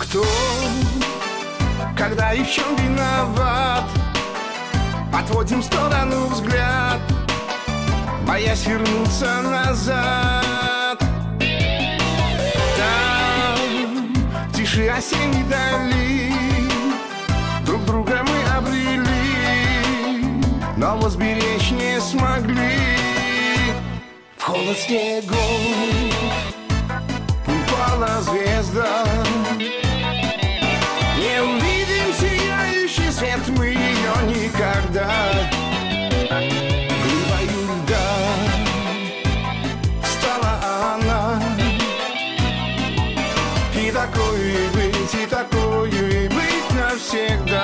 Кто, когда и в чем виноват? Отводим в сторону взгляд, боясь вернуться назад. Там, в тиши осенней дали, друг друга мы обрели, но возберечь не смогли. В холод снегов упала звезда, не увидим сияющий свет мы ее никогда. Глыбою льда стала она, и такою и быть навсегда.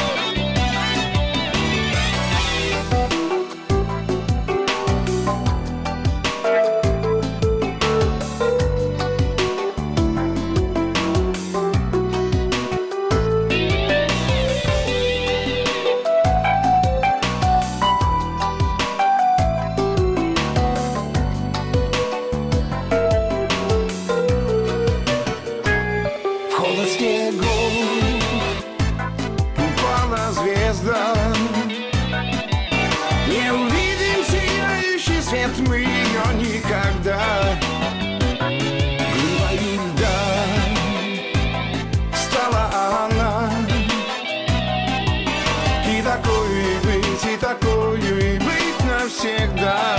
Не увидим сияющий свет мы ее никогда. Глыбою льда стала она, и такою и быть навсегда.